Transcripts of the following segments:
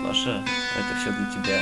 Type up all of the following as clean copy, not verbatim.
Маша, это все для тебя.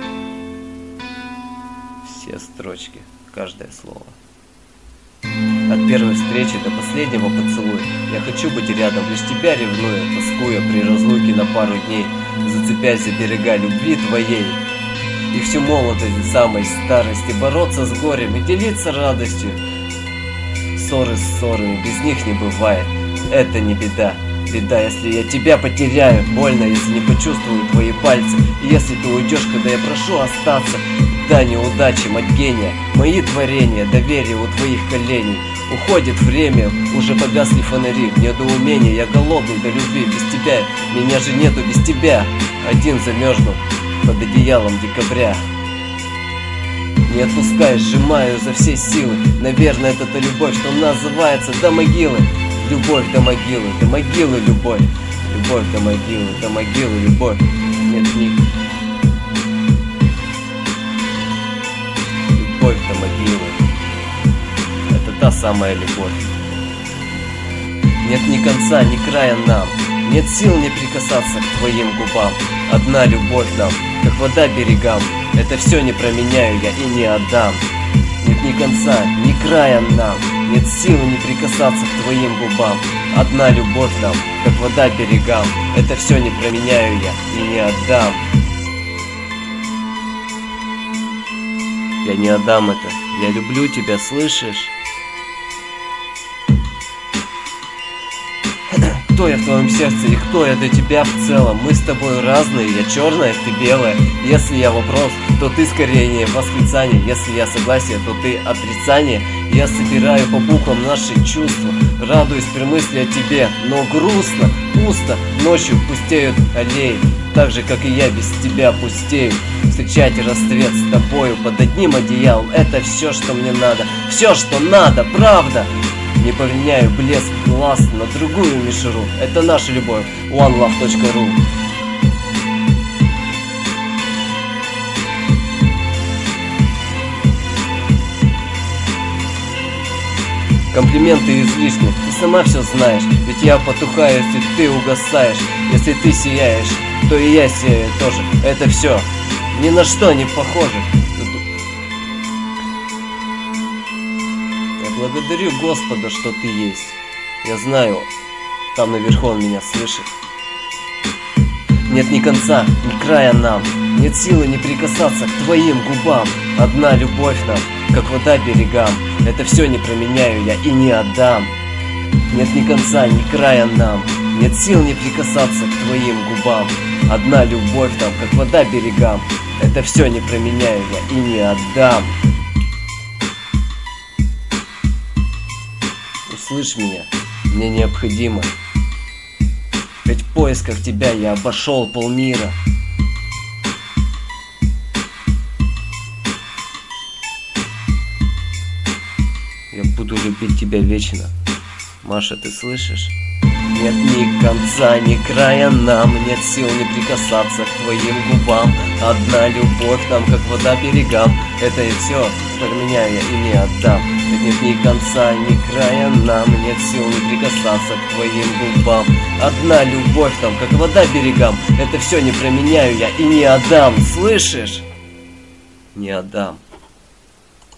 Все строчки, каждое слово. От первой встречи до последнего поцелуя я хочу быть рядом, лишь тебя ревную, тоскуя при разлуке на пару дней, зацепясь за берега любви твоей. И всю молодость и самой старости бороться с горем и делиться радостью. Ссоры с ссорами, без них не бывает, это не беда. Беда, если я тебя потеряю, больно, если не почувствую твои пальцы. И если ты уйдешь, когда я прошу остаться. Да, неудачи, мать гения, мои творения, доверие у твоих коленей. Уходит время, уже погасли фонари, в недоумении, я голодный до любви. Без тебя, меня же нету без тебя. Один замерзну под одеялом декабря. Не отпускай, сжимаю за все силы. Наверное, это та любовь, что называется до могилы. Любовь до могилы любовь. Любовь до могилы любовь. Нет книг. Любовь до могилы. Это та самая любовь. Нет ни конца, ни края нам. Нет сил не прикасаться к твоим губам. Одна любовь нам, как вода берегам. Это все не променяю я и не отдам. Нет ни конца, ни края нам. Нет силы не прикасаться к твоим губам. Одна любовь нам, как вода берегам. Это все не променяю я и не отдам. Я не отдам это. Я люблю тебя, слышишь? Кто я в твоем сердце и кто я для тебя в целом? Мы с тобой разные, я черная, ты белая. Если я вопрос, то ты скорее восклицание. Если я согласие, то ты отрицание. Я собираю по буквам наши чувства, радуюсь при мысли о тебе. Но грустно, пусто, ночью пустеют аллеи. Так же, как и я без тебя пустею. Встречать рассвет с тобою под одним одеялом. Это все, что мне надо, все, что надо, правда. Не поменяю блеск глаз на другую мишуру. Это наша любовь, onelove.ru. Комплименты излишни, ты сама все знаешь. Ведь я потухаю, если ты угасаешь. Если ты сияешь, то и я сияю тоже. Это все ни на что не похоже. Благодарю Господа, что ты есть. Я знаю, там наверху Он меня слышит. Нет ни конца, ни края нам. Нет силы не прикасаться к твоим губам. Одна любовь нам, как вода берегам. Это все не променяю я и не отдам. Нет ни конца, ни края нам. Нет сил не прикасаться к твоим губам. Одна любовь нам, как вода берегам. Это все не променяю я и не отдам. Услышь меня, мне необходимо. Ведь в поисках тебя я обошел полмира. Я буду любить тебя вечно. Маша, ты слышишь? Нет ни конца, ни края нам. Нет сил не прикасаться к твоим губам. Одна любовь нам, как вода берегам. Это и все, променяю я и не отдам. Нет ни конца, ни края нам. Нет сил не прикасаться к твоим губам. Одна любовь там, как вода берегам. Это все не променяю я и не отдам. Слышишь? Не отдам.